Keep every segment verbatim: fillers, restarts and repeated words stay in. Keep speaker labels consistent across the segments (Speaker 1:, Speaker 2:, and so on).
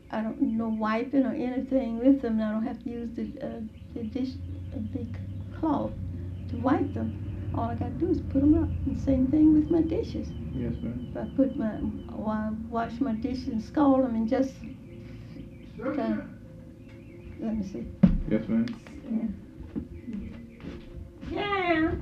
Speaker 1: I don't no wiping or anything with them. I don't have to use the uh, the dish the cloth to wipe them. All I got to do is put them up. And same thing with my dishes.
Speaker 2: Yes, ma'am.
Speaker 1: If I put my or I wash my dishes and scald them and just kind of, let me see.
Speaker 2: Yes, ma'am.
Speaker 1: Yeah. Yeah.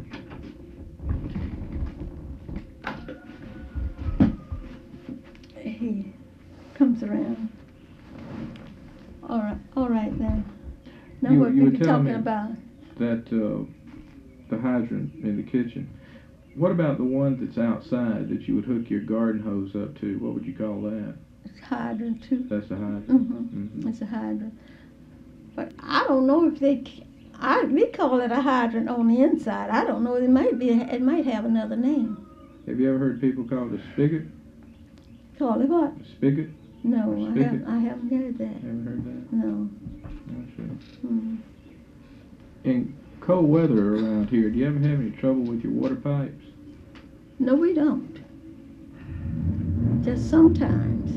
Speaker 1: He comes around. All right, all right then. Now
Speaker 2: You-
Speaker 1: what
Speaker 2: you
Speaker 1: we
Speaker 2: were
Speaker 1: be
Speaker 2: telling
Speaker 1: talking
Speaker 2: me-
Speaker 1: about?
Speaker 2: That uh, the hydrant in the kitchen. What about the one that's outside that you would hook your garden hose up to? What would you call that?
Speaker 1: It's hydrant too.
Speaker 2: That's a hydrant.
Speaker 1: Mm-hmm.
Speaker 2: Mm-hmm.
Speaker 1: It's a hydrant. But I don't know if they. c- I we call it a hydrant on the inside. I don't know. It might be. It might have another name.
Speaker 2: Have you ever heard people call it a spigot?
Speaker 1: Call it what?
Speaker 2: A spigot?
Speaker 1: No,
Speaker 2: Or
Speaker 1: I
Speaker 2: spigot?
Speaker 1: haven't. I haven't heard that.
Speaker 2: Haven't heard that?
Speaker 1: No.
Speaker 2: Not sure.
Speaker 1: Mm.
Speaker 2: In cold weather around here, do you ever have any trouble with your water pipes?
Speaker 1: No, we don't. Just sometimes.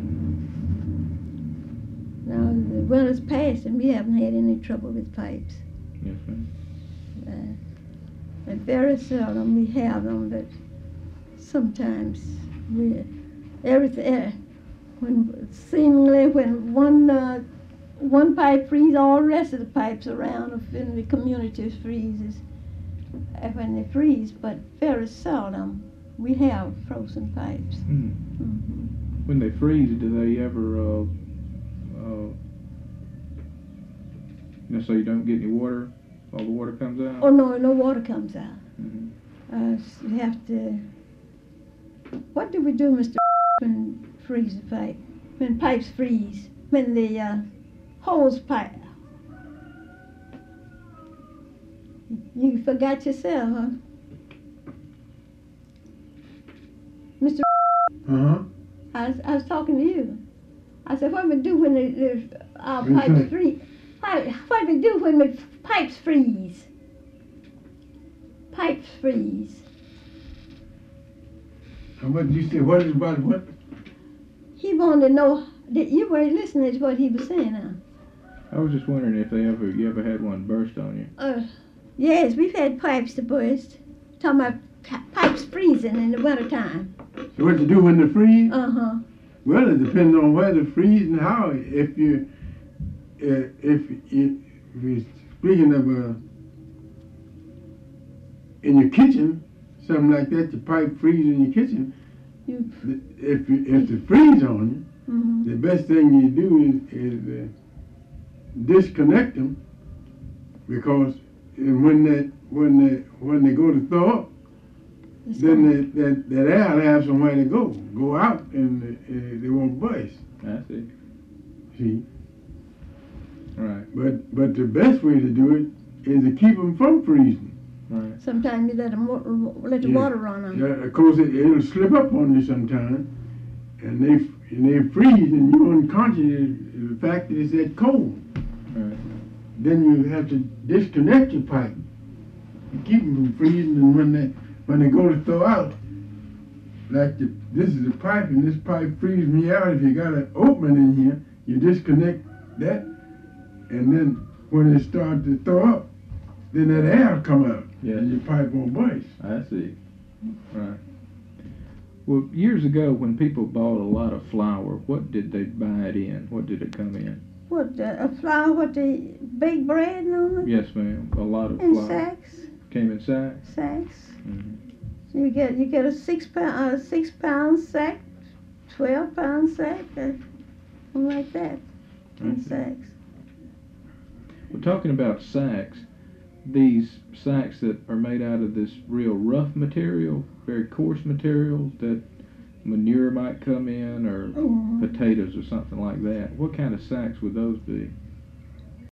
Speaker 1: Now the winter's past and we haven't had any trouble with pipes.
Speaker 2: Yes, ma'am.
Speaker 1: Uh, and very seldom we have them, but sometimes we everything uh, when seemingly when one uh, one pipe freezes, all the rest of the pipes around in the community freezes uh, when they freeze. But very seldom we have frozen pipes.
Speaker 2: Hmm.
Speaker 1: Hmm.
Speaker 2: When they freeze, do they ever, uh, uh, you know, so you don't get any water? All the water comes out?
Speaker 1: Oh no, no water comes out.
Speaker 2: Mm-hmm.
Speaker 1: Uh, s- you have to. What do we do, Mister when freeze the pipe? When pipes freeze? When the uh, hose pipe? You forgot yourself, huh? Mister
Speaker 3: Uh-huh.
Speaker 1: I was, I was talking to you. I said, what do we do when the, the our
Speaker 3: Okay.
Speaker 1: pipes freeze? What, what do we do when the pipes freeze? Pipes freeze.
Speaker 3: And what did you say? What is about what?
Speaker 1: He wanted to know that you were listening to what he was saying now.
Speaker 2: I was just wondering if they ever, you ever had one burst on you.
Speaker 1: Uh, yes, we've had pipes to burst. Talking about pi- pipes freezing in the wintertime.
Speaker 3: So what to do when they freeze?
Speaker 1: Uh-huh.
Speaker 3: Well, it depends on where they freeze and how. If you, uh, if you, if you're speaking of uh, in your kitchen, something like that, the pipe freeze in your kitchen.
Speaker 1: You,
Speaker 3: th- If you, if they freeze on
Speaker 1: mm-hmm.
Speaker 3: you, the best thing you do is, is uh, disconnect them, because and when they when they when they go to thaw up,
Speaker 1: It's
Speaker 3: then
Speaker 1: fine.
Speaker 3: that, that, that air will have somewhere to go. Go out and uh, they won't bust.
Speaker 2: I see.
Speaker 3: See?
Speaker 2: Right,
Speaker 3: But but the best way to do it is to keep them from freezing.
Speaker 2: right.
Speaker 1: Sometimes you let, 'em wa- let the
Speaker 3: Yeah.
Speaker 1: water run on.
Speaker 3: Yeah, of course, it, it'll slip up on you sometime, and they and they freeze, and you're unconscious of the fact that it's that cold.
Speaker 2: Right.
Speaker 3: Then you have to disconnect your pipe and keep them from freezing. And when they when they go to throw out, like the, this is a pipe, and this pipe freezes me out. If you got an opening in here, you disconnect that, and then when it starts to throw up, then that air will come out,
Speaker 2: Yes.
Speaker 3: and your pipe won't bust.
Speaker 2: I see. Right. Well, years ago, when people bought a lot of flour, what did they buy it in? What did it come in?
Speaker 1: What, uh, a flour, what the baked bread and all that?
Speaker 2: Yes, ma'am. A lot of
Speaker 1: In
Speaker 2: flour.
Speaker 1: sacks,
Speaker 2: Came in sacks?
Speaker 1: sacks.
Speaker 2: Mm-hmm.
Speaker 1: So you get, you get a six pound, uh, six pound sack, twelve pound sack, uh, something like that, in
Speaker 2: I see.
Speaker 1: sacks.
Speaker 2: We're talking about sacks. These sacks that are made out of this real rough material, very coarse material that manure might come in, or
Speaker 1: Mhm.
Speaker 2: potatoes or something like that. What kind of sacks would those be?